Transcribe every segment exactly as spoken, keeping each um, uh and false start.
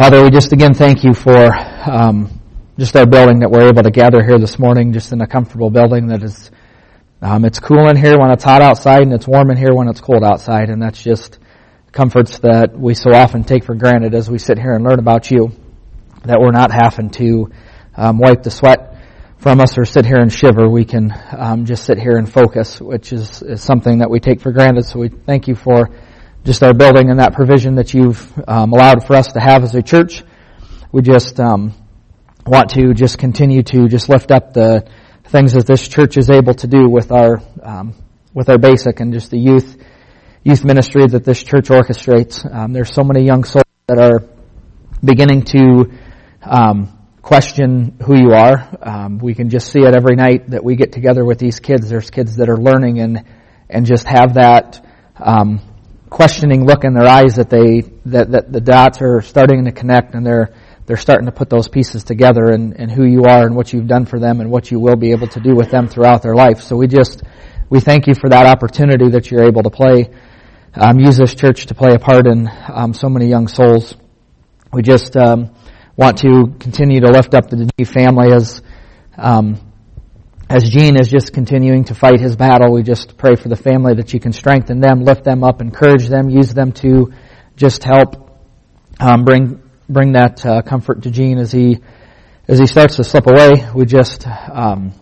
Father, we just again thank you for um, just our building that we're able to gather here this morning, just in a comfortable building that is, um, it's cool in here when it's hot outside and it's warm in here when it's cold outside, and that's just comforts that we so often take for granted as we sit here and learn about you, that we're not having to um, wipe the sweat from us or sit here and shiver. We can um, just sit here and focus, which is, is something that we take for granted. So we thank you for just our building and that provision that you've um, allowed for us to have as a church. We just um, want to just continue to just lift up the things that this church is able to do with our um, with our basic and just the youth youth ministry that this church orchestrates. Um, there's so many young souls that are beginning to um, question who you are. Um, we can just see it every night that we get together with these kids. There's kids that are learning and and just have that um, questioning look in their eyes that they that, that the dots are starting to connect, and they're they're starting to put those pieces together, and, and who you are and what you've done for them and what you will be able to do with them throughout their life. So we just we thank you for that opportunity that you're able to play. Um, use this church to play a part in um, so many young souls. We just um, want to continue to lift up the G family as um, as Gene is just continuing to fight his battle. We just pray for the family that you can strengthen them, lift them up, encourage them, use them to just help um, bring bring that uh, comfort to Gene as he as he starts to slip away. We just um,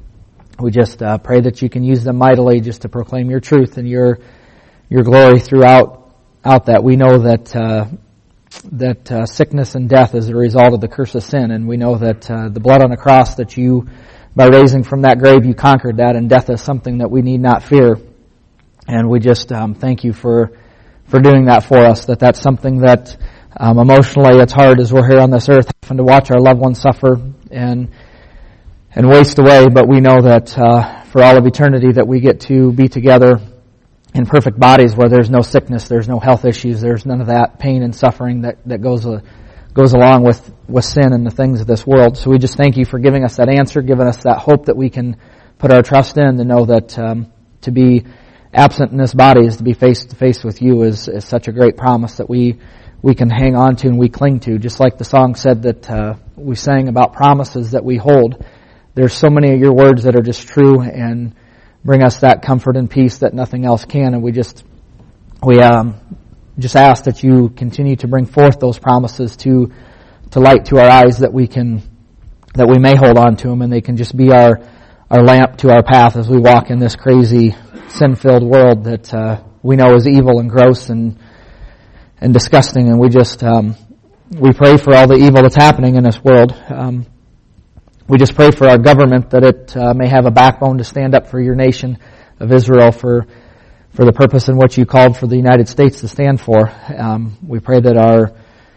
we just uh, pray that you can use them mightily just to proclaim your truth and your your glory throughout out that. We know that uh, that uh, sickness and death is a result of the curse of sin, and we know that uh, the blood on the cross, that you, by raising from that grave, you conquered that, and death is something that we need not fear. And we just um, thank you for for doing that for us, that that's something that um, emotionally it's hard as we're here on this earth having to watch our loved ones suffer and and waste away, but we know that uh, for all of eternity that we get to be together in perfect bodies where there's no sickness, there's no health issues, there's none of that pain and suffering that, that goes uh, goes along with, with sin and the things of this world. So we just thank you for giving us that answer, giving us that hope that we can put our trust in, to know that um, to be absent in this body is to be face to face with you is, is such a great promise that we we can hang on to and we cling to. Just like the song said that uh, we sang about promises that we hold. There's so many of your words that are just true and bring us that comfort and peace that nothing else can. And we just we um, just ask that you continue to bring forth those promises to to light to our eyes, that we can that we may hold on to them, and they can just be our our lamp to our path as we walk in this crazy sin-filled world that uh, we know is evil and gross and and disgusting. And we just um, we pray for all the evil that's happening in this world. Um, We just pray for our government, that it uh, may have a backbone to stand up for your nation of Israel, for for the purpose in which you called for the United States to stand for. Um, we pray that our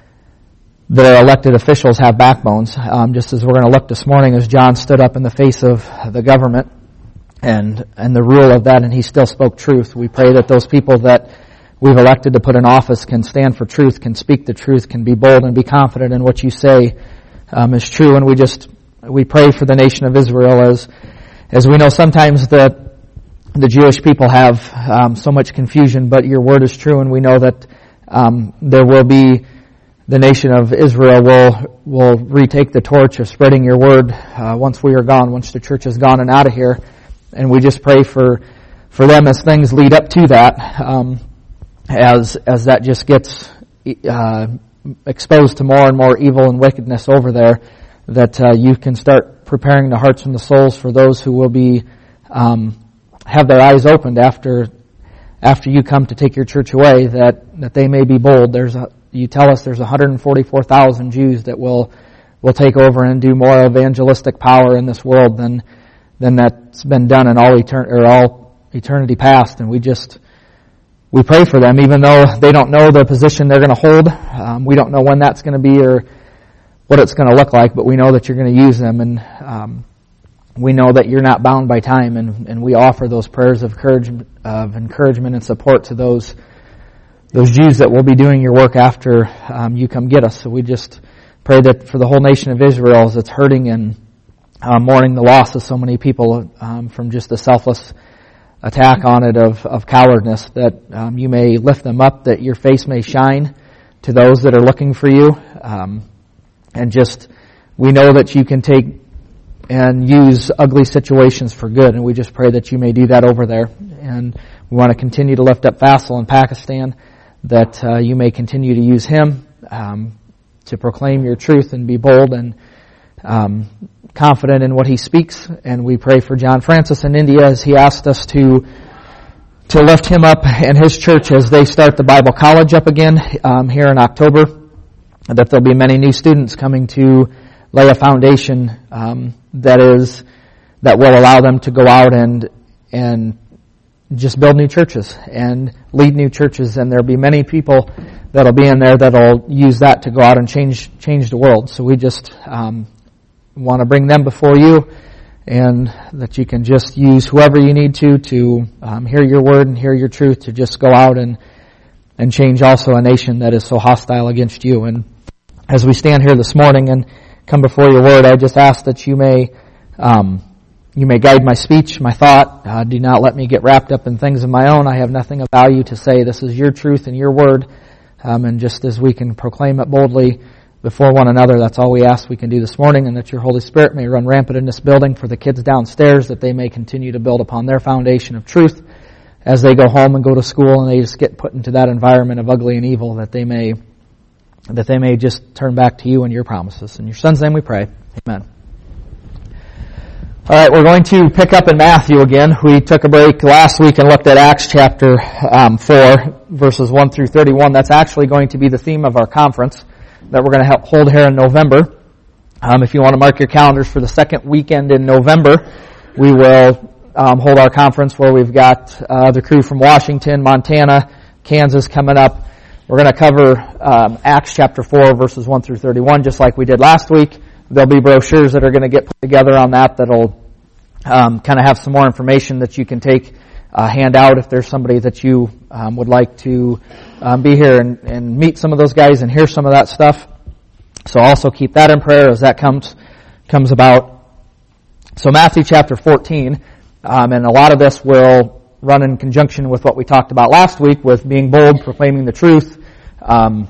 that our elected officials have backbones, um, just as we're going to look this morning as John stood up in the face of the government and and the rule of that, and he still spoke truth. We pray that those people that we've elected to put in office can stand for truth, can speak the truth, can be bold and be confident in what you say um, is true. And we just We pray for the nation of Israel, as as we know sometimes that the Jewish people have um, so much confusion, but your word is true, and we know that um, there will be the nation of Israel will will retake the torch of spreading your word uh, once we are gone, once the church is gone and out of here. And we just pray for for them as things lead up to that, um, as as that just gets uh, exposed to more and more evil and wickedness over there, that uh, you can start preparing the hearts and the souls for those who will be um, have their eyes opened after after you come to take your church away, that, that they may be bold. There's a, you tell us there's one hundred forty-four thousand Jews that will will take over and do more evangelistic power in this world than than that's been done in all etern- or all eternity past. And we just we pray for them, even though they don't know the position they're going to hold. Um, we don't know when that's going to be or what it's going to look like, but we know that you're going to use them, and um, we know that you're not bound by time, and, and we offer those prayers of encouragement, of encouragement and support to those those Jews that will be doing your work after um, you come get us. So we just pray that for the whole nation of Israel, as it's hurting and uh, mourning the loss of so many people um, from just a selfless attack on it of, of cowardness, that um, you may lift them up, that your face may shine, to those that are looking for you. Um, and just, we know that you can take and use ugly situations for good, and we just pray that you may do that over there. And we want to continue to lift up Faisal in Pakistan, that uh, you may continue to use him um, to proclaim your truth and be bold and um, confident in what he speaks. And we pray for John Francis in India as he asked us to to lift him up and his church as they start the Bible College up again um, here in October, that there'll be many new students coming to lay a foundation um, that is that will allow them to go out and and just build new churches and lead new churches. And there'll be many people that'll be in there that'll use that to go out and change change the world. So we just um, want to bring them before you, and that you can just use whoever you need to to um, hear your word and hear your truth, to just go out and and change also a nation that is so hostile against you. And as we stand here this morning and come before your word, I just ask that you may um, you may guide my speech, my thought. Uh, do not let me get wrapped up in things of my own. I have nothing of value to say. This is your truth and your word. Um, and just as we can proclaim it boldly before one another, that's all we ask we can do this morning, and that your Holy Spirit may run rampant in this building for the kids downstairs, that they may continue to build upon their foundation of truth as they go home and go to school, and they just get put into that environment of ugly and evil, that they may that they may just turn back to you and your promises. In your Son's name we pray. Amen. All right, we're going to pick up in Matthew again. We took a break last week and looked at Acts chapter um, four, verses one through thirty-one. That's actually going to be the theme of our conference that we're going to help hold here in November. Um, if you want to mark your calendars for the second weekend in November, we will um, hold our conference where we've got uh, the crew from Washington, Montana, Kansas coming up. We're going to cover um, Acts chapter four, verses one through thirty-one, just like we did last week. There'll be brochures that are going to get put together on that that'll um, kind of have some more information that you can take, uh, hand out if there's somebody that you um, would like to um, be here and, and meet some of those guys and hear some of that stuff. So also keep that in prayer as that comes comes about. So Matthew chapter fourteen, um, and a lot of this will run in conjunction with what we talked about last week with being bold, proclaiming the truth. Um,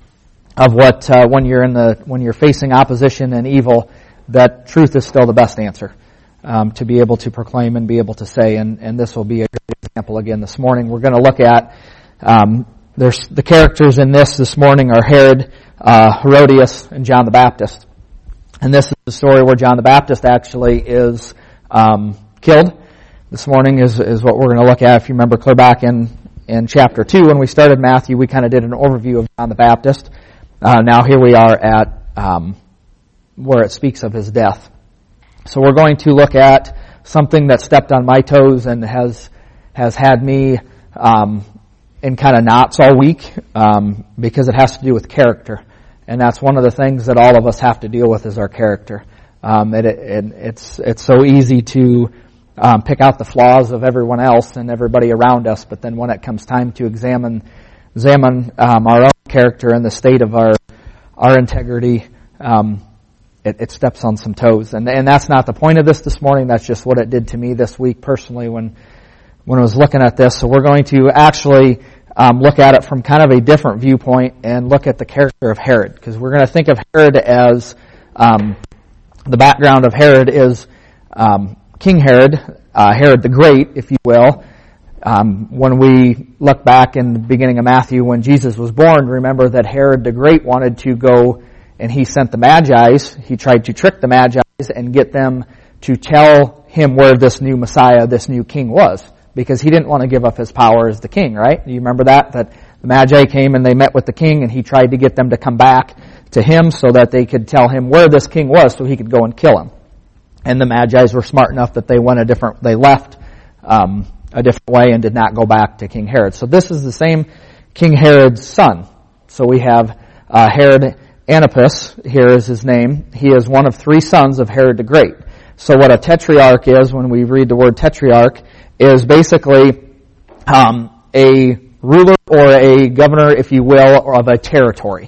of what uh, when you're in the when you're facing opposition and evil, that truth is still the best answer um, to be able to proclaim and be able to say. And, and this will be a good example again this morning. We're going to look at um, there's the characters in this this morning are Herod, uh, Herodias, and John the Baptist. And this is the story where John the Baptist actually is um, killed. This morning is is what we're going to look at. If you remember clear back in in chapter two when we started Matthew, we kind of did an overview of John the Baptist. Uh, now here we are at um, where it speaks of his death. So we're going to look at something that stepped on my toes and has has had me um, in kind of knots all week um, because it has to do with character, and that's one of the things that all of us have to deal with is our character. Um, it, it, it's it's so easy to um, pick out the flaws of everyone else and everybody around us, but then when it comes time to examine examine um, our own character and the state of our our integrity, um, it, it steps on some toes, and and that's not the point of this this morning. That's just what it did to me this week personally when when I was looking at this. So we're going to actually um, look at it from kind of a different viewpoint and look at the character of Herod, because we're going to think of Herod as um, the background of Herod is um, King Herod, uh, Herod the Great, if you will. Um, when we look back in the beginning of Matthew when Jesus was born, remember that Herod the Great wanted to go and he sent the Magi's. He tried to trick the Magi's and get them to tell him where this new Messiah, this new king was, because he didn't want to give up his power as the king, right? Do you remember that? That the Magi came and they met with the king and he tried to get them to come back to him so that they could tell him where this king was so he could go and kill him. And the Magi's were smart enough that they went a different, they left, um, a different way and did not go back to King Herod. So this is the same King Herod's son. So we have uh, Herod Antipas, here is his name. He is one of three sons of Herod the Great. So what a tetrarch is, when we read the word tetrarch, is basically um, a ruler or a governor, if you will, of a territory.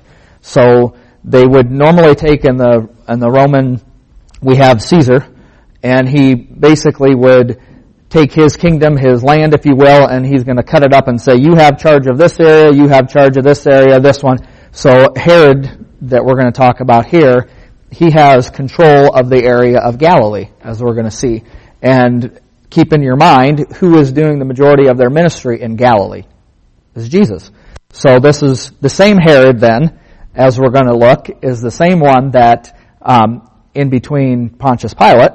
So they would normally take in the in the Roman, we have Caesar, and he basically would take his kingdom, his land, if you will, and he's going to cut it up and say, you have charge of this area, you have charge of this area, this one. So Herod, that we're going to talk about here, he has control of the area of Galilee, as we're going to see. And keep in your mind, who is doing the majority of their ministry in Galilee? Is Jesus. So this is the same Herod then, as we're going to look, is the same one that um, in between Pontius Pilate,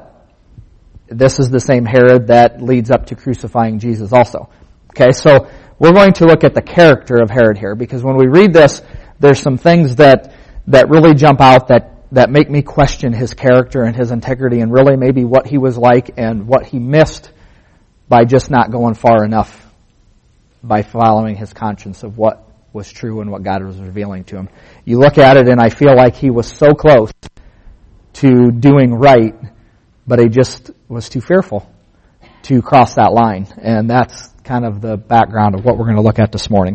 this is the same Herod that leads up to crucifying Jesus also. Okay, so we're going to look at the character of Herod here, because when we read this, there's some things that that really jump out that, that make me question his character and his integrity and really maybe what he was like and what he missed by just not going far enough by following his conscience of what was true and what God was revealing to him. You look at it and I feel like he was so close to doing right, but he just was too fearful to cross that line. And that's kind of the background of what we're going to look at this morning.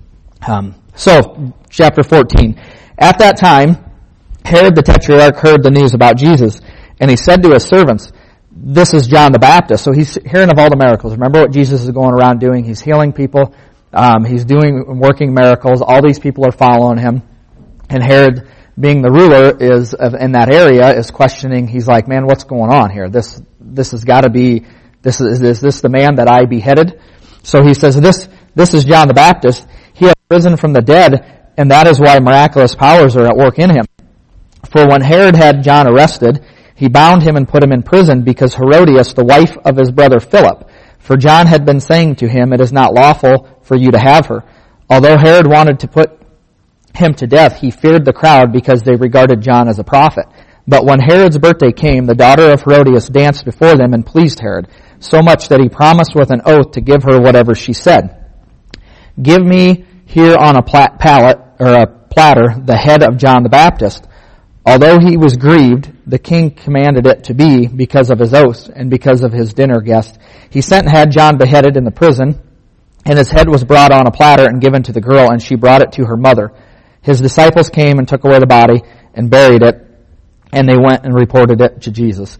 Um, so, chapter fourteen. At that time, Herod the Tetrarch heard the news about Jesus, and he said to his servants, "This is John the Baptist." So he's hearing of all the miracles. Remember what Jesus is going around doing? He's healing people. Um, he's doing, working miracles. All these people are following him. And Herod, being the ruler is of, in that area, is questioning. He's like, "Man, what's going on here? This this has got to be. This is is this the man that I beheaded?" So he says, "This this is John the Baptist. He has risen from the dead, and that is why miraculous powers are at work in him. For when Herod had John arrested, he bound him and put him in prison because Herodias, the wife of his brother Philip, for John had been saying to him, 'It is not lawful for you to have her.' Although Herod wanted to put him to death, he feared the crowd because they regarded John as a prophet. But when Herod's birthday came, the daughter of Herodias danced before them and pleased Herod, so much that he promised with an oath to give her whatever she said. 'Give me here on a plat- pallet, or a platter, the head of John the Baptist.' Although he was grieved, the king commanded it to be because of his oath and because of his dinner guest. He sent and had John beheaded in the prison, and his head was brought on a platter and given to the girl, and she brought it to her mother. His disciples came and took away the body and buried it, and they went and reported it to Jesus."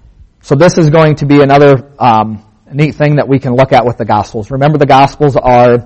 So this is going to be another um, neat thing that we can look at with the Gospels. Remember, the Gospels are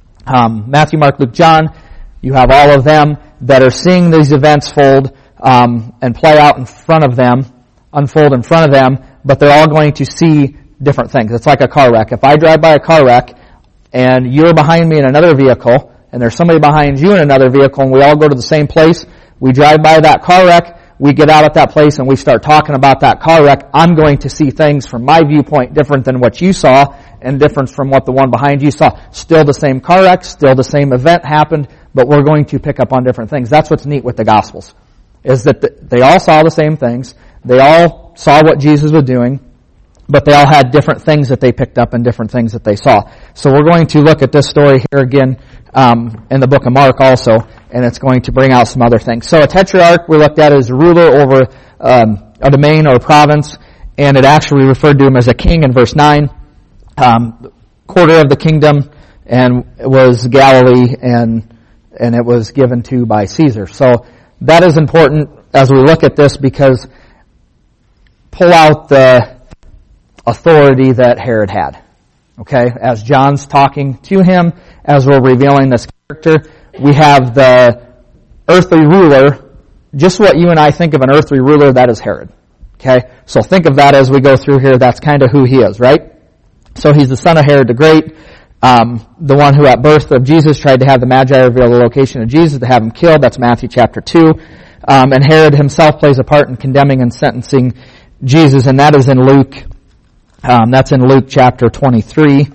um, Matthew, Mark, Luke, John. You have all of them that are seeing these events fold um, and play out in front of them, unfold in front of them, but they're all going to see different things. It's like a car wreck. If I drive by a car wreck and you're behind me in another vehicle, and there's somebody behind you in another vehicle, and we all go to the same place, we drive by that car wreck, we get out at that place and we start talking about that car wreck, I'm going to see things from my viewpoint different than what you saw and different from what the one behind you saw. Still the same car wreck, still the same event happened, but we're going to pick up on different things. That's what's neat with the Gospels, is that the, they all saw the same things. They all saw what Jesus was doing, but they all had different things that they picked up and different things that they saw. So we're going to look at this story here again um, in the book of Mark also, and it's going to bring out some other things. So a tetrarch we looked at as a ruler over um, a domain or a province, and it actually referred to him as a king in verse nine. Um, quarter of the kingdom, and it was Galilee, and and it was given to by Caesar. So that is important as we look at this, because pull out the authority that Herod had. Okay, as John's talking to him, as we're revealing this character, we have the earthly ruler, just what you and I think of an earthly ruler, that is Herod. Okay, so think of that as we go through here. That's kind of who he is, right? So he's the son of Herod the Great, um, the one who at birth of Jesus tried to have the Magi reveal the location of Jesus to have him killed. That's Matthew chapter two. Um, and Herod himself plays a part in condemning and sentencing Jesus, and that is in Luke. Um, that's in Luke chapter twenty-three.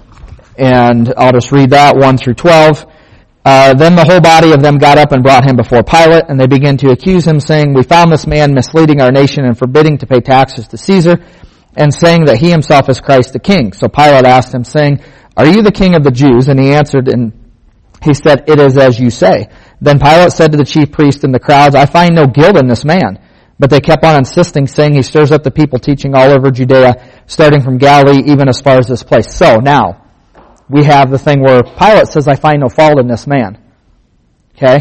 And I'll just read that, one through twelve. Uh, then the whole body of them got up and brought him before Pilate, and they began to accuse him, saying, "We found this man misleading our nation and forbidding to pay taxes to Caesar, and saying that he himself is Christ the King." So Pilate asked him, saying, "Are you the king of the Jews?" And he answered, and he said, "It is as you say." Then Pilate said to the chief priests and the crowds, "I find no guilt in this man." But they kept on insisting, saying, "He stirs up the people, teaching all over Judea, starting from Galilee, even as far as this place." So now, we have the thing where Pilate says, "I find no fault in this man." Okay?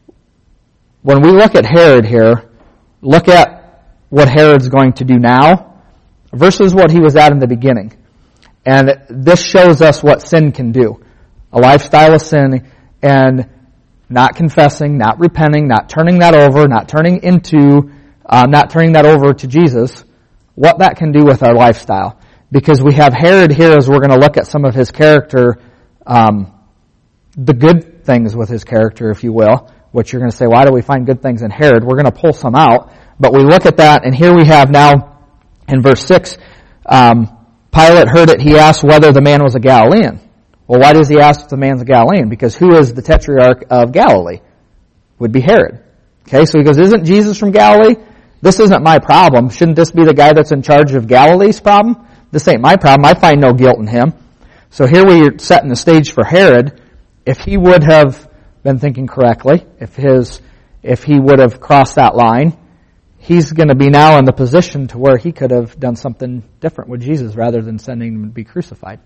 When we look at Herod here, look at what Herod's going to do now versus what he was at in the beginning. And this shows us what sin can do. A lifestyle of sin, and not confessing, not repenting, not turning that over, not turning into, uh, not turning that over to Jesus, what that can do with our lifestyle. Because we have Herod here as we're going to look at some of his character, um, the good things with his character, if you will, which you're going to say, why do we find good things in Herod? We're going to pull some out. But we look at that, and here we have now, in verse six, um, Pilate heard it. He asked whether the man was a Galilean. Well, why does he ask if the man's a Galilean? Because who is the tetrarch of Galilee? Would be Herod. Okay, so he goes, isn't Jesus from Galilee? This isn't my problem. Shouldn't this be the guy that's in charge of Galilee's problem? This ain't my problem. I find no guilt in him. So here we are setting the stage for Herod. If he would have been thinking correctly, if his, if he would have crossed that line, he's going to be now in the position to where he could have done something different with Jesus rather than sending him to be crucified.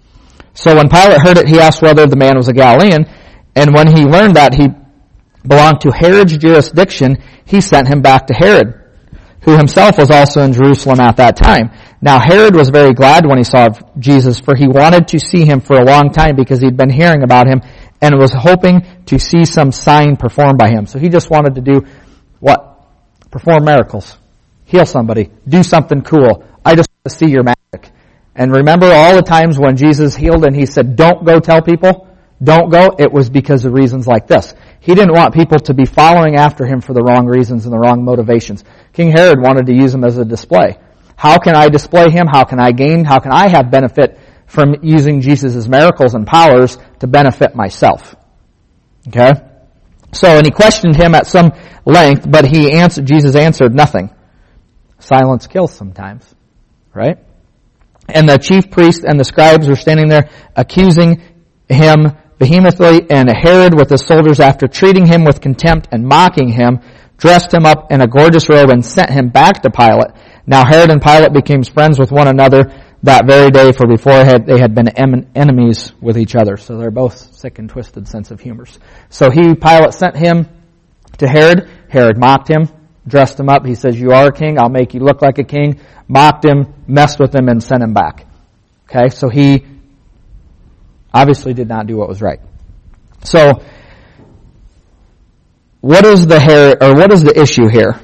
So when Pilate heard it, he asked whether the man was a Galilean, and when he learned that he belonged to Herod's jurisdiction, he sent him back to Herod, who himself was also in Jerusalem at that time. Now Herod was very glad when he saw Jesus, for he wanted to see him for a long time because he'd been hearing about him and was hoping to see some sign performed by him. So he just wanted to do what? Perform miracles. Heal somebody. Do something cool. I just want to see your magic. And remember all the times when Jesus healed and he said, don't go tell people, don't go, it was because of reasons like this. He didn't want people to be following after him for the wrong reasons and the wrong motivations. King Herod wanted to use him as a display. How can I display him? How can I gain? How can I have benefit from using Jesus' miracles and powers to benefit myself? Okay? So, and he questioned him at some length, but he answered, Jesus answered nothing. Silence kills sometimes, right? And the chief priests and the scribes were standing there accusing him vehemently, and Herod with his soldiers, after treating him with contempt and mocking him, dressed him up in a gorgeous robe and sent him back to Pilate. Now Herod and Pilate became friends with one another that very day, for before they had been enemies with each other. So they're both sick and twisted sense of humors. So he, Pilate, sent him to Herod. Herod mocked him, dressed him up. He says, you are a king, I'll make you look like a king. Mocked him, messed with him, and sent him back. Okay, so he obviously did not do what was right. So, what is the Herod, or what is the issue here?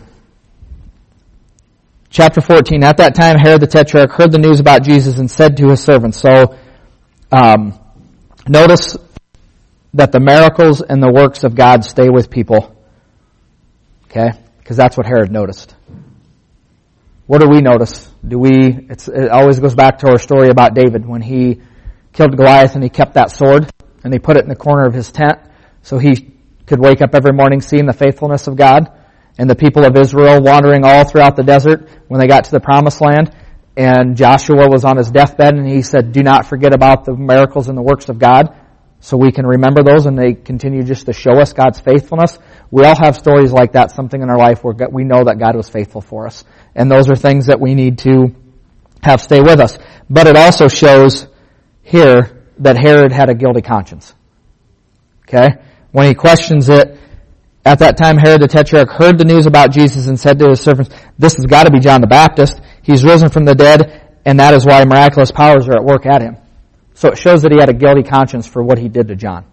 Chapter fourteen, at that time Herod the Tetrarch heard the news about Jesus and said to his servants. So, um, notice that the miracles and the works of God stay with people. Okay? Because that's what Herod noticed. What do we notice? Do we, it's, it always goes back to our story about David when he killed Goliath and he kept that sword and he put it in the corner of his tent so he could wake up every morning seeing the faithfulness of God. And the people of Israel wandering all throughout the desert when they got to the promised land. And Joshua was on his deathbed and he said, do not forget about the miracles and the works of God, so we can remember those and they continue just to show us God's faithfulness. We all have stories like that, something in our life where we know that God was faithful for us. And those are things that we need to have stay with us. But it also shows here that Herod had a guilty conscience. Okay? When he questions it, at that time Herod the Tetrarch heard the news about Jesus and said to his servants, this has got to be John the Baptist. He's risen from the dead, and that is why miraculous powers are at work at him. So it shows that he had a guilty conscience for what he did to John.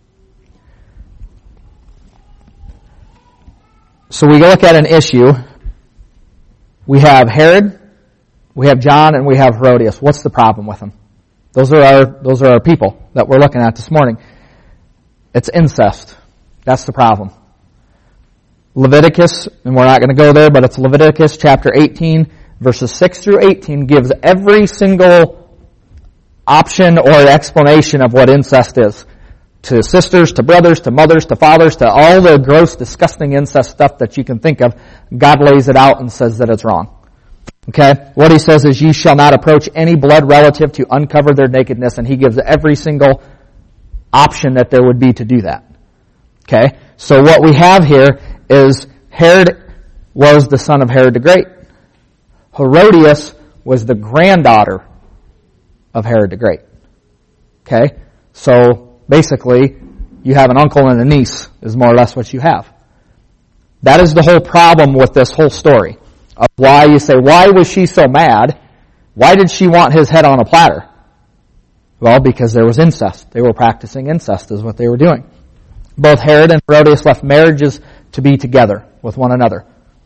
So we look at an issue. We have Herod, we have John, and we have Herodias. What's the problem with them? Those are our, those are our people that we're looking at this morning. It's incest. That's the problem. Leviticus, and we're not going to go there, but it's Leviticus chapter eighteen, verses six through eighteen, gives every single option or explanation of what incest is. To sisters, to brothers, to mothers, to fathers, to all the gross, disgusting incest stuff that you can think of, God lays it out and says that it's wrong. Okay? What he says is, ye shall not approach any blood relative to uncover their nakedness, and he gives every single option that there would be to do that. Okay? So what we have here is Herod was the son of Herod the Great. Herodias was the granddaughter of Herod the Great. Okay? So basically, you have an uncle and a niece is more or less what you have. That is the whole problem with this whole story. Of why you say, why was she so mad? Why did she want his head on a platter? Well, because there was incest. They were practicing incest is what they were doing. both Herod and Herodias left marriages to be together with one another.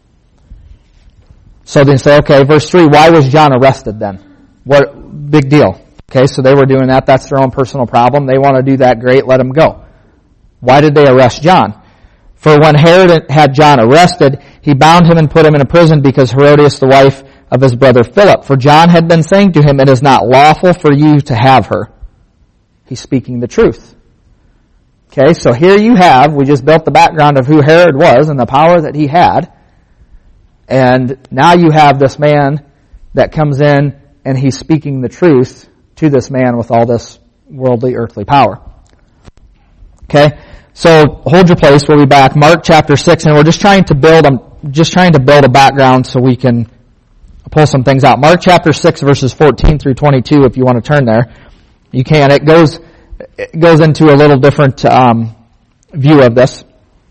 So they say, okay, verse three, why was John arrested then? What big deal? Okay, so they were doing that. That's their own personal problem. They want to do that. Great, let them go. Why did they arrest John? For when Herod had John arrested, he bound him and put him in a prison because Herodias, the wife of his brother Philip. For John had been saying to him, it is not lawful for you to have her. He's speaking the truth. Okay, so here you have, we just built the background of who Herod was and the power that he had. And now you have this man that comes in and he's speaking the truth to this man with all this worldly, earthly power. Okay, so hold your place. We'll be back. Mark chapter six, and we're just trying to build, I'm just trying to build a background so we can pull some things out. Mark chapter six, verses fourteen through twenty-two, if you want to turn there. You can. It goes, it goes into a little different um, view of this.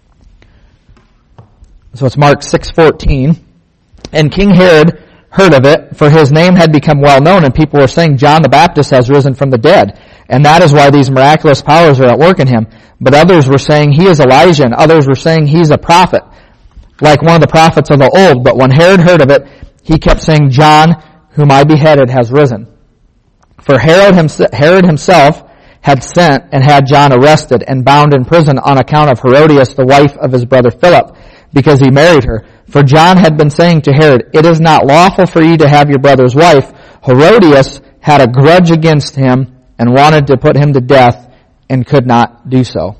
So it's Mark six fourteen. And King Herod heard of it, for his name had become well known, and people were saying, John the Baptist has risen from the dead. And that is why these miraculous powers are at work in him. But others were saying, he is Elijah, and others were saying, he's a prophet, like one of the prophets of the old. But when Herod heard of it, he kept saying, John, whom I beheaded, has risen. For Herod himself had sent and had John arrested and bound in prison on account of Herodias, the wife of his brother Philip, because he married her. For John had been saying to Herod, it is not lawful for you to have your brother's wife. Herodias had a grudge against him and wanted to put him to death and could not do so.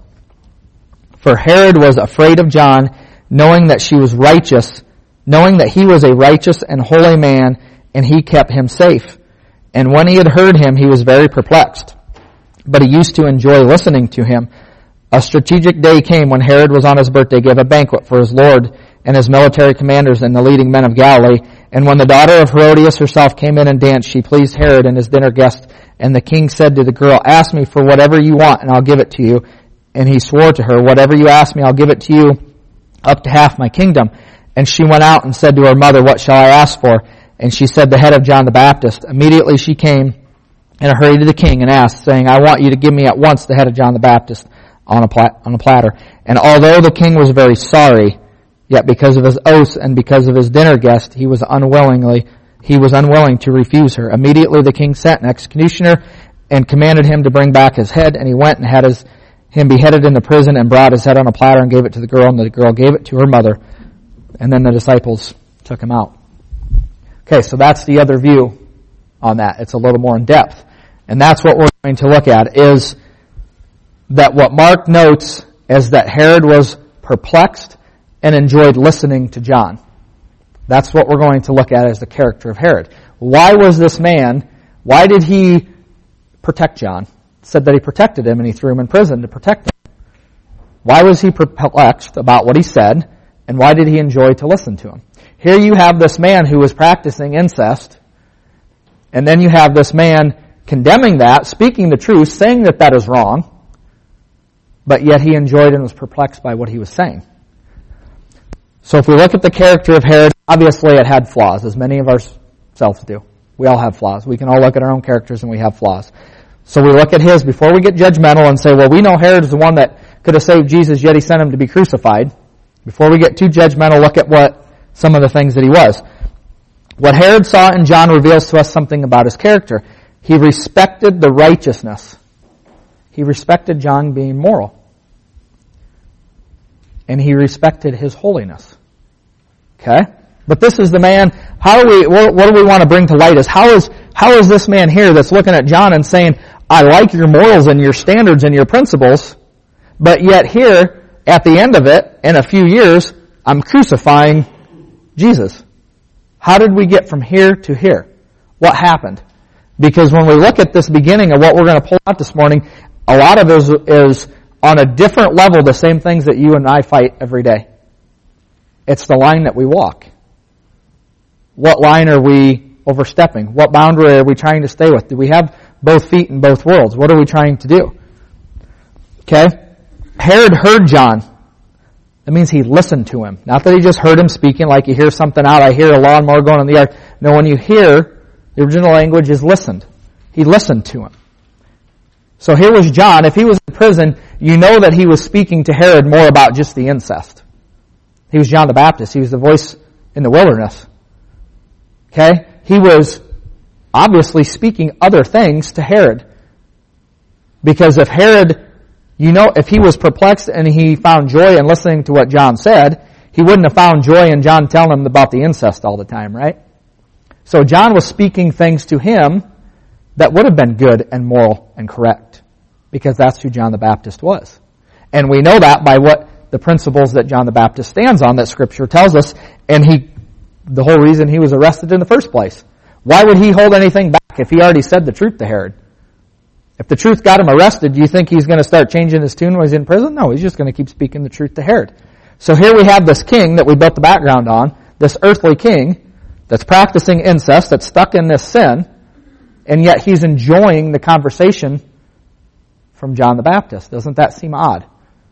For Herod was afraid of John, knowing that she was righteous, knowing that he was a righteous and holy man, and he kept him safe. And when he had heard him, he was very perplexed. But he used to enjoy listening to him. A strategic day came when Herod was on his birthday, gave a banquet for his lord and his military commanders and the leading men of Galilee. And when the daughter of Herodias herself came in and danced, she pleased Herod and his dinner guest. And the king said to the girl, ask me for whatever you want and I'll give it to you. And he swore to her, whatever you ask me, I'll give it to you, up to half my kingdom. And she went out and said to her mother, what shall I ask for? And she said, the head of John the Baptist. Immediately she came in a hurry to the king and asked, saying, I want you to give me at once the head of John the Baptist on a, plat- on a platter. And although the king was very sorry, yet because of his oaths and because of his dinner guest, he was unwillingly, he was unwilling to refuse her. Immediately the king sent an executioner and commanded him to bring back his head, and he went and had his, him beheaded in the prison and brought his head on a platter and gave it to the girl, and the girl gave it to her mother. And then the disciples took him out. Okay, so that's the other view on that. It's a little more in depth. And that's what we're going to look at, is that what Mark notes is that Herod was perplexed and enjoyed listening to John. That's what we're going to look at as the character of Herod. Why was this man, why did he protect John? It said that he protected him and he threw him in prison to protect him. Why was he perplexed about what he said, and why did he enjoy to listen to him? Here you have this man who was practicing incest, and then you have this man condemning that, speaking the truth, saying that that is wrong, but yet he enjoyed and was perplexed by what he was saying. So if we look at the character of Herod, obviously it had flaws, as many of ourselves do. We all have flaws. We can all look at our own characters and we have flaws. So we look at his before we get judgmental and say, well, we know Herod is the one that could have saved Jesus, yet he sent him to be crucified. Before we get too judgmental, look at what some of the things that he was. What Herod saw in John reveals to us something about his character. He respected the righteousness. He respected John being moral. And he respected his holiness. Okay? But this is the man, how do we, what, what do we want to bring to light is, how is, how is this man here that's looking at John and saying, I like your morals and your standards and your principles, but yet here, at the end of it, in a few years, I'm crucifying Jesus. How did we get from here to here? What happened? Because when we look at this beginning of what we're going to pull out this morning, a lot of it is, is on a different level the same things that you and I fight every day. It's the line that we walk. What line are we overstepping? What boundary are we trying to stay with? Do we have both feet in both worlds? What are we trying to do? Okay? Herod heard John. That means he listened to him. Not that he just heard him speaking like you hear something out, I hear a lawnmower going in the yard. No, when you hear, the original language is listened. He listened to him. So here was John. If he was in prison, you know that he was speaking to Herod more about just the incest. He was John the Baptist. He was the voice in the wilderness. Okay? He was obviously speaking other things to Herod. Because if Herod, you know, if he was perplexed and he found joy in listening to what John said, he wouldn't have found joy in John telling him about the incest all the time, right? So John was speaking things to him that would have been good and moral and correct, because that's who John the Baptist was. And we know that by what the principles that John the Baptist stands on that Scripture tells us, and he, the whole reason he was arrested in the first place. Why would he hold anything back if he already said the truth to Herod? If the truth got him arrested, do you think he's going to start changing his tune when he's in prison? No, he's just going to keep speaking the truth to Herod. So here we have this king that we built the background on, this earthly king that's practicing incest, that's stuck in this sin, and yet he's enjoying the conversation from John the Baptist. Doesn't that seem odd?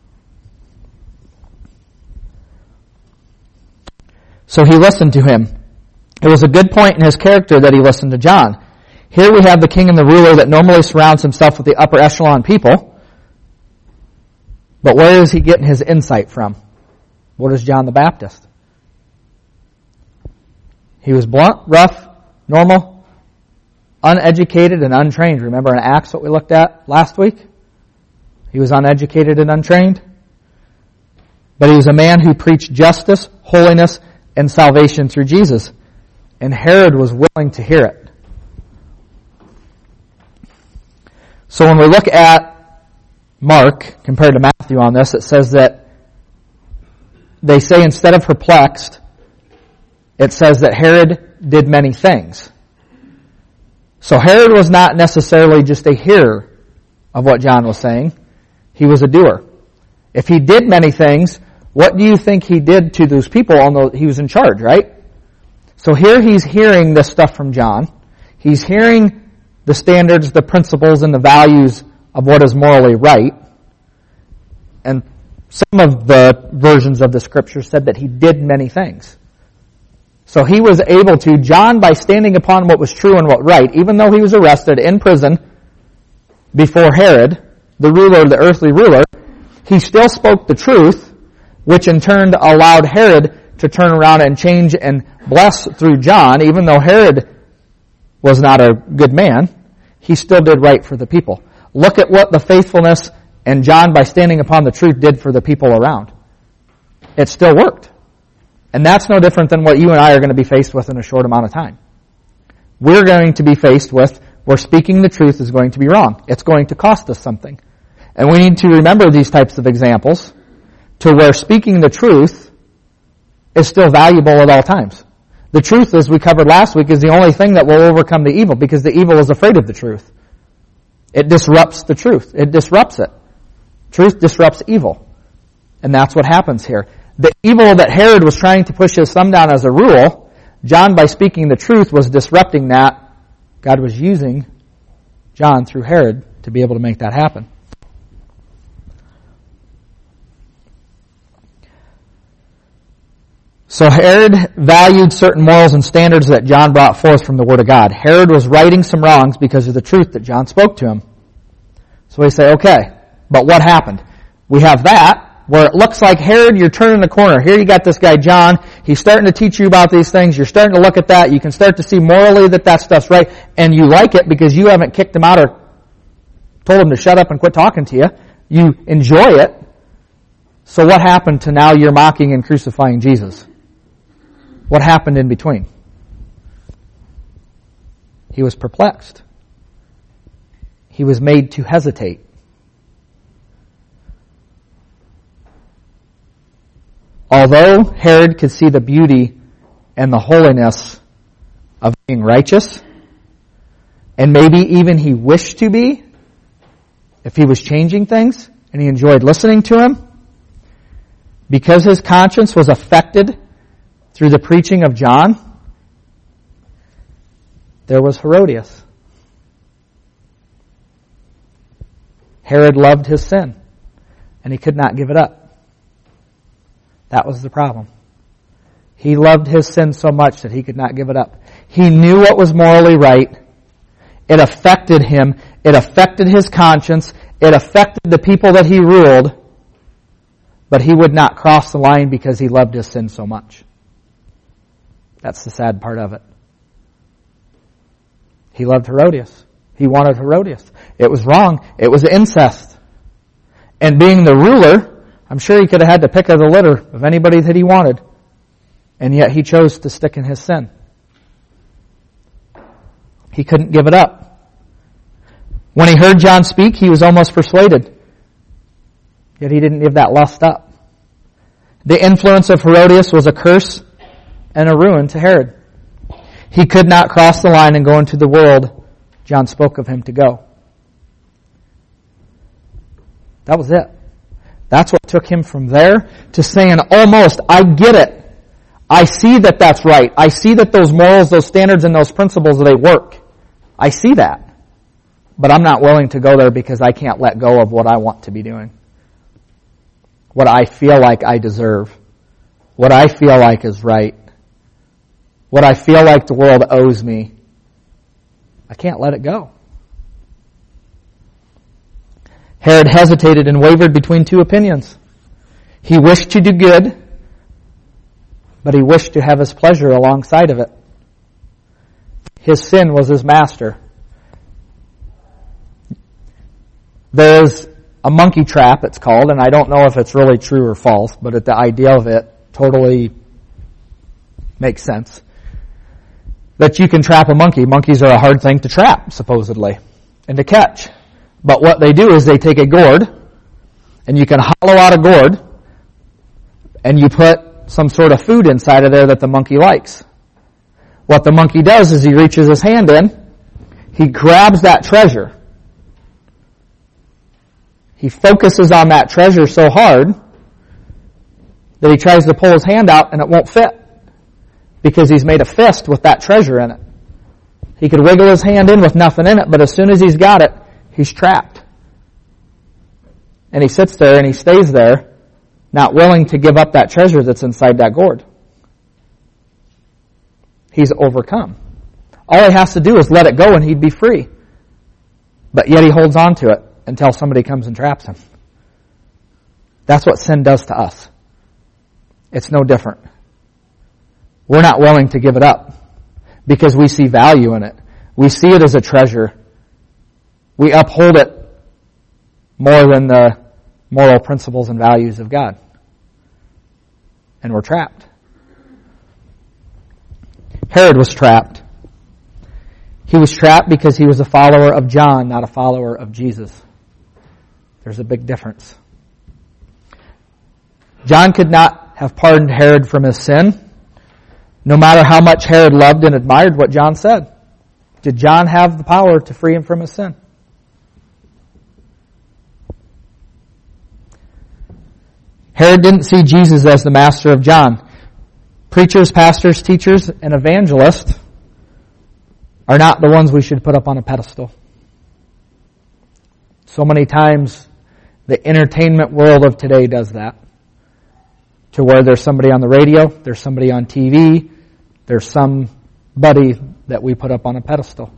So he listened to him. It was a good point in his character that he listened to John. Here we have the king and the ruler that normally surrounds himself with the upper echelon people. But where is he getting his insight from? What is John the Baptist? He was blunt, rough, normal, uneducated, and untrained. Remember in Acts what we looked at last week? He was uneducated and untrained. But he was a man who preached justice, holiness, and salvation through Jesus. And Herod was willing to hear it. So when we look at Mark, compared to Matthew on this, it says that they say instead of perplexed, it says that Herod did many things. So Herod was not necessarily just a hearer of what John was saying. He was a doer. If he did many things, what do you think he did to those people? Although he was in charge, right? So here he's hearing this stuff from John. He's hearing the standards, the principles, and the values of what is morally right. And some of the versions of the Scripture said that he did many things. So he was able to, John, by standing upon what was true and what right, even though he was arrested in prison before Herod, the ruler, the earthly ruler, he still spoke the truth, which in turn allowed Herod to turn around and change and bless through John. Even though Herod was not a good man, he still did right for the people. Look at what the faithfulness and John, by standing upon the truth, did for the people around. It still worked. And that's no different than what you and I are going to be faced with in a short amount of time. We're going to be faced with where speaking the truth is going to be wrong. It's going to cost us something. And we need to remember these types of examples to where speaking the truth is still valuable at all times. The truth, as we covered last week, is the only thing that will overcome the evil, because the evil is afraid of the truth. It disrupts the truth. It disrupts it. Truth disrupts evil. And that's what happens here. The evil that Herod was trying to push his thumb down as a rule, John, by speaking the truth, was disrupting that. God was using John through Herod to be able to make that happen. So Herod valued certain morals and standards that John brought forth from the Word of God. Herod was righting some wrongs because of the truth that John spoke to him. So we say, okay, but what happened? We have that, where it looks like, Herod, you're turning the corner. Here you got this guy John. He's starting to teach you about these things. You're starting to look at that. You can start to see morally that that stuff's right. And you like it because you haven't kicked him out or told him to shut up and quit talking to you. You enjoy it. So what happened to now you're mocking and crucifying Jesus? What happened in between? He was perplexed. He was made to hesitate. Although Herod could see the beauty and the holiness of being righteous, and maybe even he wished to be, if he was changing things, and he enjoyed listening to him, because his conscience was affected through the preaching of John, there was Herodias. Herod loved his sin, and he could not give it up. That was the problem. He loved his sin so much that he could not give it up. He knew what was morally right. It affected him. It affected his conscience. It affected the people that he ruled, but he would not cross the line because he loved his sin so much. That's the sad part of it. He loved Herodias. He wanted Herodias. It was wrong. It was incest. And being the ruler, I'm sure he could have had to pick of the litter of anybody that he wanted. And yet he chose to stick in his sin. He couldn't give it up. When he heard John speak, he was almost persuaded. Yet he didn't give that lust up. The influence of Herodias was a curse and a ruin to Herod. He could not cross the line and go into the world John spoke of him to go. That was it. That's what took him from there to saying, almost, I get it. I see that that's right. I see that those morals, those standards, and those principles, they work. I see that. But I'm not willing to go there because I can't let go of what I want to be doing. What I feel like I deserve. What I feel like is right. What I feel like the world owes me. I can't let it go. Herod hesitated and wavered between two opinions. He wished to do good, but he wished to have his pleasure alongside of it. His sin was his master. There's a monkey trap, it's called, and I don't know if it's really true or false, but the idea of it totally makes sense. That you can trap a monkey. Monkeys are a hard thing to trap, supposedly, and to catch. But what they do is they take a gourd, and you can hollow out a gourd, and you put some sort of food inside of there that the monkey likes. What the monkey does is he reaches his hand in, he grabs that treasure. He focuses on that treasure so hard that he tries to pull his hand out and it won't fit. Because he's made a fist with that treasure in it. He could wiggle his hand in with nothing in it, but as soon as he's got it, he's trapped. And he sits there and he stays there, not willing to give up that treasure that's inside that gourd. He's overcome. All he has to do is let it go and he'd be free. But yet he holds on to it until somebody comes and traps him. That's what sin does to us. It's no different. We're not willing to give it up because we see value in it. We see it as a treasure. We uphold it more than the moral principles and values of God. And we're trapped. Herod was trapped. He was trapped because he was a follower of John, not a follower of Jesus. There's a big difference. John could not have pardoned Herod from his sin, no matter how much Herod loved and admired what John said. Did John have the power to free him from his sin? Herod didn't see Jesus as the master of John. Preachers, pastors, teachers, and evangelists are not the ones we should put up on a pedestal. So many times the entertainment world of today does that. To where there's somebody on the radio, there's somebody on T V, there's somebody that we put up on a pedestal.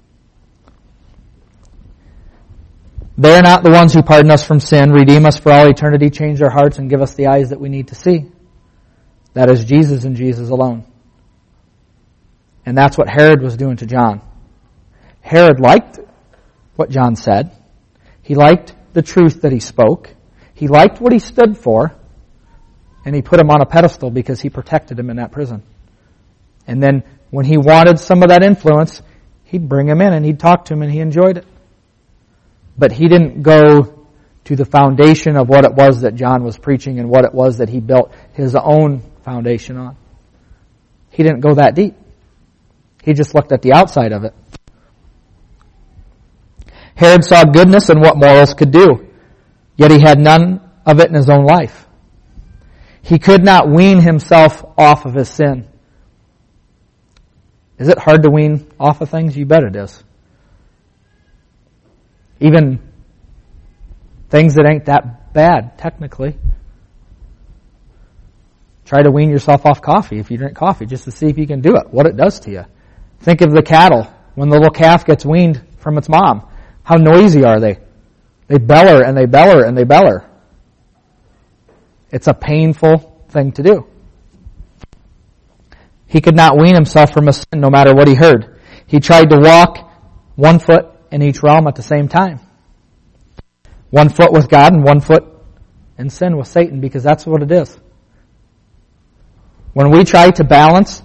They're not the ones who pardon us from sin, redeem us for all eternity, change our hearts, and give us the eyes that we need to see. That is Jesus and Jesus alone. And that's what Herod was doing to John. Herod liked what John said. He liked the truth that he spoke. He liked what he stood for. And he put him on a pedestal because he protected him in that prison. And then when he wanted some of that influence, he'd bring him in and he'd talk to him and he enjoyed it. But he didn't go to the foundation of what it was that John was preaching and what it was that he built his own foundation on. He didn't go that deep. He just looked at the outside of it. Herod saw goodness in what morals could do, yet he had none of it in his own life. He could not wean himself off of his sin. Is it hard to wean off of things? You bet it is. Even things that ain't that bad, technically. Try to wean yourself off coffee if you drink coffee, just to see if you can do it, what it does to you. Think of the cattle. When the little calf gets weaned from its mom, how noisy are they? They beller and they beller and they beller. It's a painful thing to do. He could not wean himself from a sin no matter what he heard. He tried to walk one foot in each realm at the same time. One foot with God and one foot in sin with Satan, because that's what it is. When we try to balance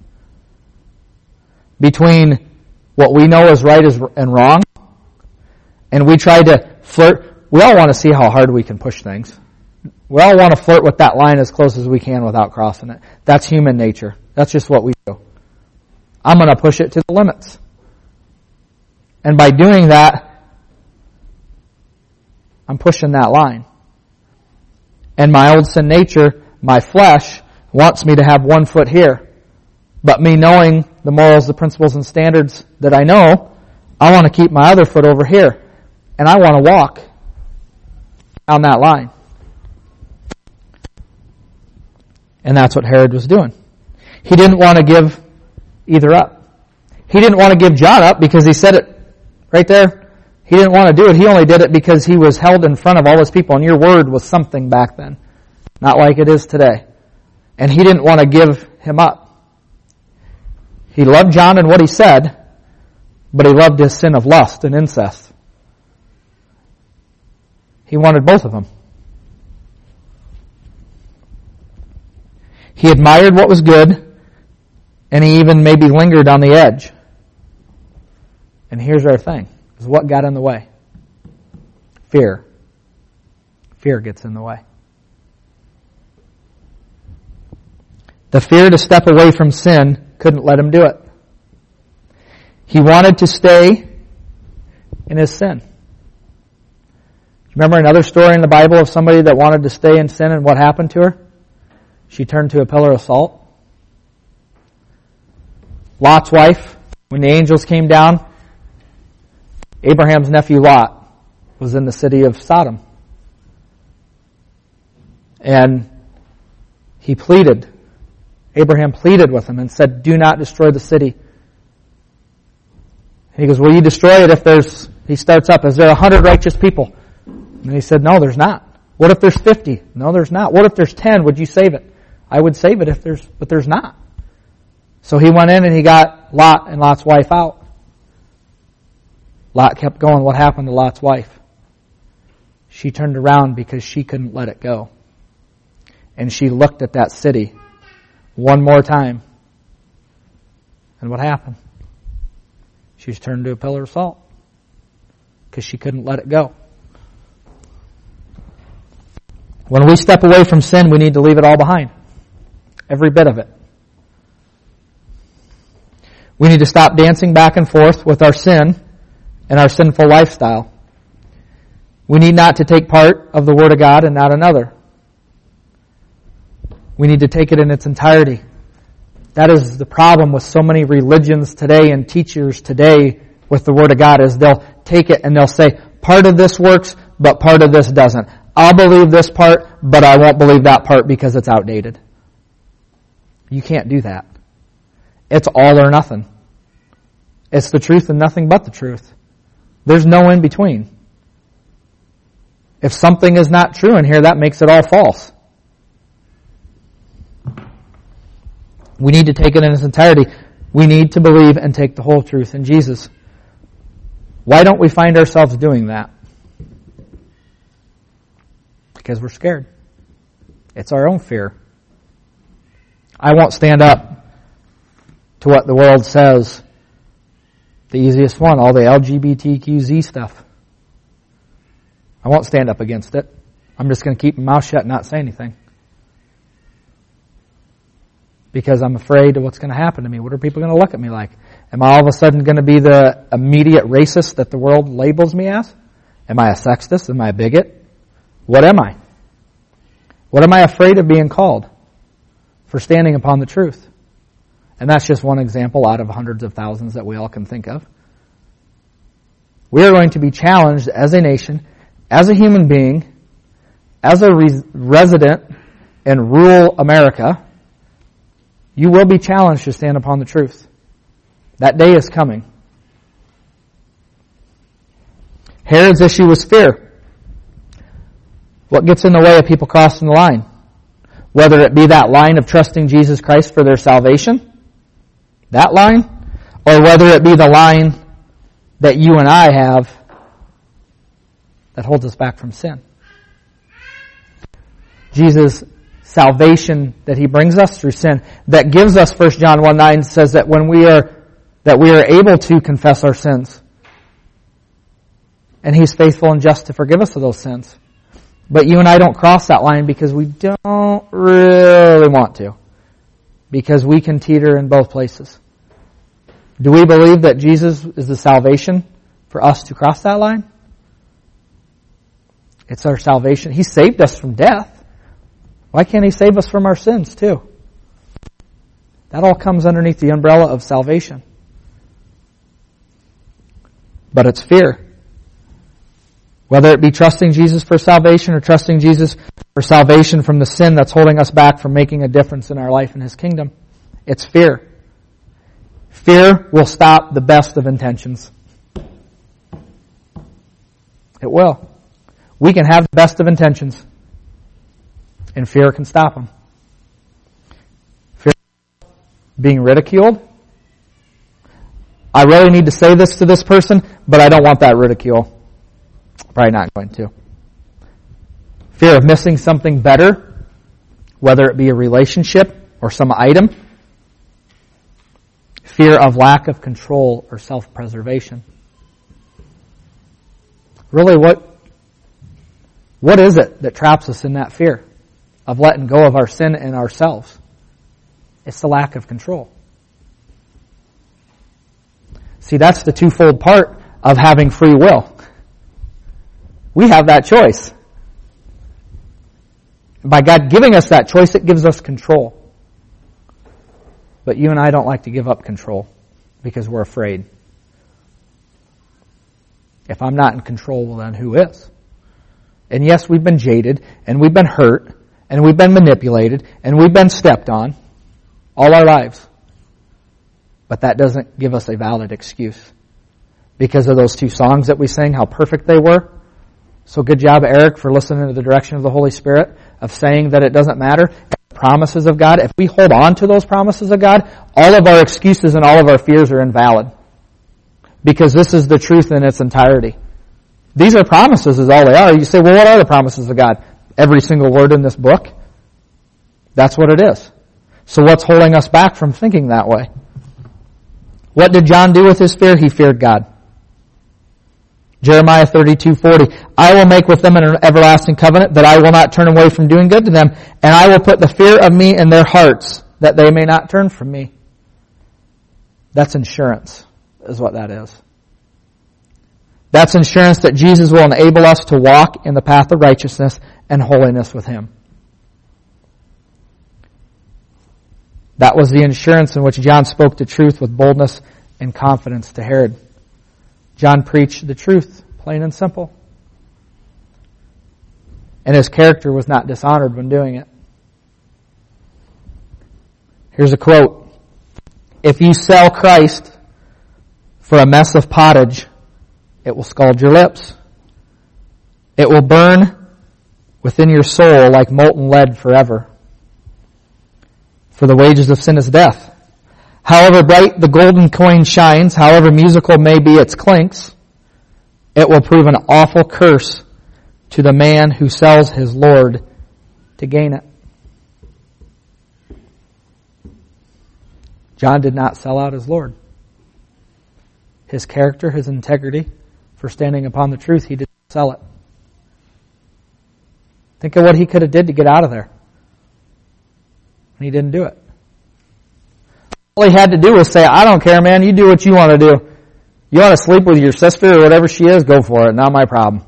between what we know is right and wrong, and we try to flirt, we all want to see how hard we can push things. We all want to flirt with that line as close as we can without crossing it. That's human nature. That's just what we do. I'm going to push it to the limits. And by doing that, I'm pushing that line. And my old sin nature, my flesh, wants me to have one foot here. But me knowing the morals, the principles, and standards that I know, I want to keep my other foot over here. And I want to walk down that line. And that's what Herod was doing. He didn't want to give either up. He didn't want to give John up because he said it right there. He didn't want to do it. He only did it because he was held in front of all his people. And your word was something back then. Not like it is today. And he didn't want to give him up. He loved John and what he said, but he loved his sin of lust and incest. He wanted both of them. He admired what was good, and he even maybe lingered on the edge. And here's our thing, is what got in the way? Fear. Fear gets in the way. The fear to step away from sin couldn't let him do it. He wanted to stay in his sin. Remember another story in the Bible of somebody that wanted to stay in sin and what happened to her? She turned to a pillar of salt. Lot's wife, when the angels came down, Abraham's nephew Lot was in the city of Sodom. And he pleaded, Abraham pleaded with him and said, do not destroy the city. And he goes, will you destroy it if there's, he starts up, is there a hundred righteous people? And he said, no, there's not. What if there's fifty? No, there's not. What if there's ten? Would you save it? I would save it if there's, but there's not. So he went in and he got Lot and Lot's wife out. Lot kept going. What happened to Lot's wife? She turned around because she couldn't let it go. And she looked at that city one more time. And what happened? She was turned to a pillar of salt because she couldn't let it go. When we step away from sin, we need to leave it all behind. Every bit of it. We need to stop dancing back and forth with our sin and our sinful lifestyle. We need not to take part of the Word of God and not another. We need to take it in its entirety. That is the problem with so many religions today and teachers today with the Word of God, is they'll take it and they'll say, part of this works, but part of this doesn't. I'll believe this part, but I won't believe that part because it's outdated. You can't do that. It's all or nothing. It's the truth and nothing but the truth. There's no in between. If something is not true in here, that makes it all false. We need to take it in its entirety. We need to believe and take the whole truth in Jesus. Why don't we find ourselves doing that? Because we're scared. It's our own fear. I won't stand up to what the world says. The easiest one, all the L G B T Q Z stuff. I won't stand up against it. I'm just going to keep my mouth shut and not say anything. Because I'm afraid of what's going to happen to me. What are people going to look at me like? Am I all of a sudden going to be the immediate racist that the world labels me as? Am I a sexist? Am I a bigot? What am I? What am I afraid of being called? For standing upon the truth. And that's just one example out of hundreds of thousands that we all can think of. We are going to be challenged as a nation, as a human being, as a res- resident in rural America. You will be challenged to stand upon the truth. That day is coming. Herod's issue was fear. What gets in the way of people crossing the line? Whether it be that line of trusting Jesus Christ for their salvation, that line, or whether it be the line that you and I have that holds us back from sin. Jesus' salvation that He brings us through sin, that gives us, First John one nine says that when we are, that we are able to confess our sins. And He's faithful and just to forgive us of those sins. But you and I don't cross that line because we don't really want to. Because we can teeter in both places. Do we believe that Jesus is the salvation for us to cross that line? It's our salvation. He saved us from death. Why can't He save us from our sins too? That all comes underneath the umbrella of salvation. But it's fear. Whether it be trusting Jesus for salvation or trusting Jesus for salvation from the sin that's holding us back from making a difference in our life in His kingdom, it's fear. Fear will stop the best of intentions. It will. We can have the best of intentions, and fear can stop them. Fear of being ridiculed. I really need to say this to this person, but I don't want that ridicule. Probably not going to. Fear of missing something better, whether it be a relationship or some item. Fear of lack of control or self-preservation. Really, what, what is it that traps us in that fear of letting go of our sin and ourselves? It's the lack of control. See, that's the twofold part of having free will. We have that choice. By God giving us that choice, it gives us control. But you and I don't like to give up control because we're afraid. If I'm not in control, well then who is? And yes, we've been jaded, and we've been hurt, and we've been manipulated, and we've been stepped on all our lives. But that doesn't give us a valid excuse. Because of those two songs that we sang, how perfect they were. So good job, Eric, for listening to the direction of the Holy Spirit, of saying that it doesn't matter. The promises of God, if we hold on to those promises of God, all of our excuses and all of our fears are invalid. Because this is the truth in its entirety. These are promises is all they are. You say, well, what are the promises of God? Every single word in this book? That's what it is. So what's holding us back from thinking that way? What did John do with his fear? He feared God. Jeremiah thirty-two forty. I will make with them an everlasting covenant that I will not turn away from doing good to them, and I will put the fear of me in their hearts that they may not turn from me. That's insurance, is what that is. That's insurance that Jesus will enable us to walk in the path of righteousness and holiness with Him. That was the insurance in which John spoke the truth with boldness and confidence to Herod. John preached the truth, plain and simple. And his character was not dishonored when doing it. Here's a quote. If you sell Christ for a mess of pottage, it will scald your lips. It will burn within your soul like molten lead forever. For the wages of sin is death. However bright the golden coin shines, however musical may be its clinks, it will prove an awful curse to the man who sells his Lord to gain it. John did not sell out his Lord. His character, his integrity for standing upon the truth, he didn't sell it. Think of what he could have did to get out of there. And he didn't do it. All he had to do was say, I don't care, man, you do what you want to do. You want to sleep with your sister or whatever she is, go for it, not my problem.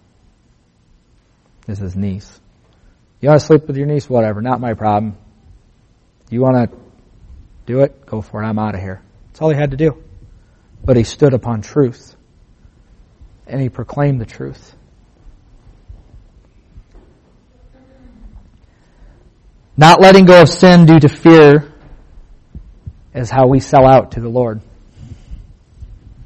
This is niece. You want to sleep with your niece, whatever, not my problem. You want to do it, go for it, I'm out of here. That's all he had to do. But he stood upon truth. And he proclaimed the truth. Not letting go of sin due to fear is how we sell out to the Lord.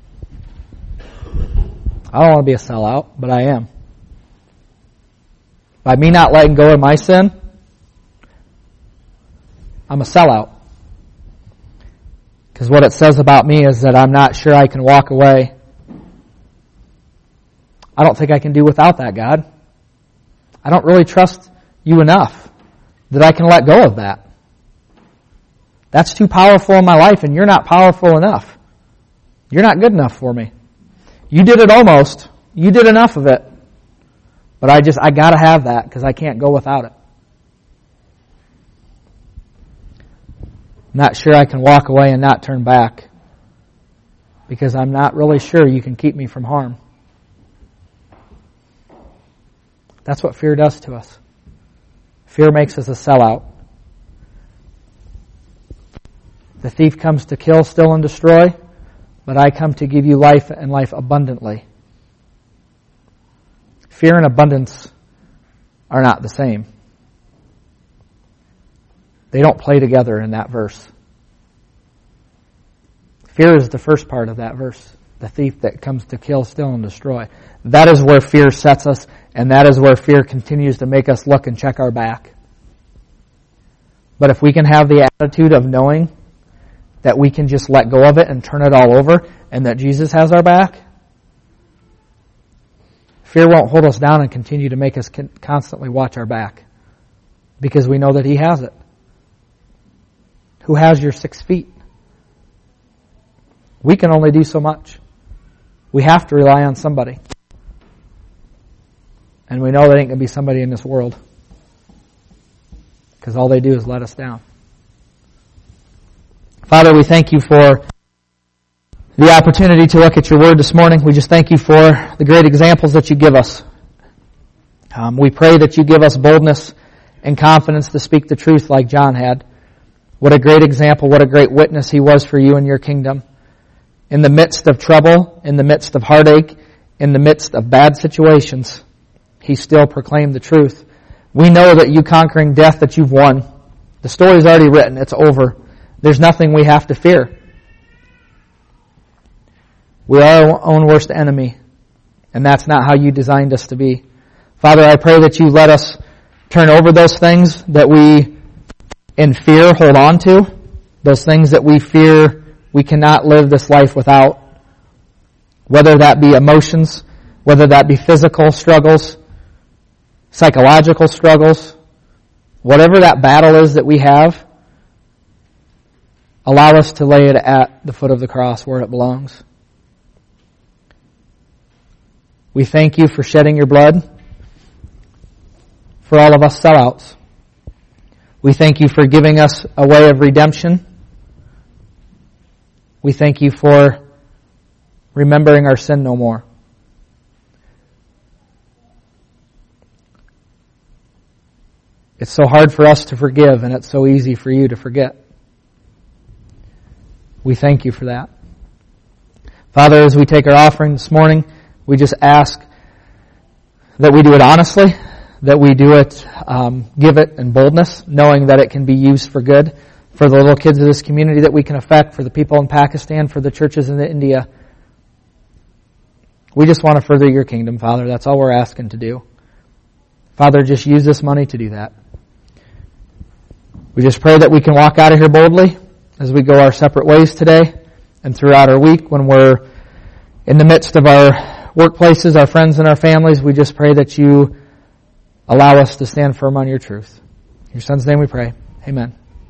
I don't want to be a sellout, but I am. By me not letting go of my sin, I'm a sellout. Because what it says about me is that I'm not sure I can walk away. I don't think I can do without that, God. I don't really trust you enough that I can let go of that. That's too powerful in my life, and you're not powerful enough. You're not good enough for me. You did it almost. You did enough of it. But I just, I gotta have that because I can't go without it. I'm not sure I can walk away and not turn back because I'm not really sure you can keep me from harm. That's what fear does to us. Fear makes us a sellout. The thief comes to kill, steal, and destroy, but I come to give you life and life abundantly. Fear and abundance are not the same. They don't play together in that verse. Fear is the first part of that verse. The thief that comes to kill, steal, and destroy. That is where fear sets us, and that is where fear continues to make us look and check our back. But if we can have the attitude of knowing that we can just let go of it and turn it all over, and that Jesus has our back, fear won't hold us down and continue to make us constantly watch our back. Because we know that He has it. Who has your six feet? We can only do so much. We have to rely on somebody. And we know that ain't going to be somebody in this world. Because all they do is let us down. Father, we thank you for the opportunity to look at your word this morning. We just thank you for the great examples that you give us. Um, we pray that you give us boldness and confidence to speak the truth like John had. What a great example, what a great witness he was for you and your kingdom. In the midst of trouble, in the midst of heartache, in the midst of bad situations, he still proclaimed the truth. We know that you conquering death, that you've won. The story's already written. It's over. There's nothing we have to fear. We are our own worst enemy, and that's not how you designed us to be. Father, I pray that you let us turn over those things that we, in fear, hold on to. Those things that we fear we cannot live this life without. Whether that be emotions, whether that be physical struggles, psychological struggles, whatever that battle is that we have, allow us to lay it at the foot of the cross where it belongs. We thank you for shedding your blood for all of us sellouts. We thank you for giving us a way of redemption. We thank you for remembering our sin no more. It's so hard for us to forgive, and it's so easy for you to forget. We thank you for that. Father, as we take our offering this morning, we just ask that we do it honestly, that we do it, um, give it in boldness, knowing that it can be used for good, for the little kids of this community that we can affect, for the people in Pakistan, for the churches in India. We just want to further your kingdom, Father. That's all we're asking to do. Father, just use this money to do that. We just pray that we can walk out of here boldly as we go our separate ways today and throughout our week when we're in the midst of our workplaces, our friends and our families. We just pray that you allow us to stand firm on your truth. In your Son's name we pray. Amen.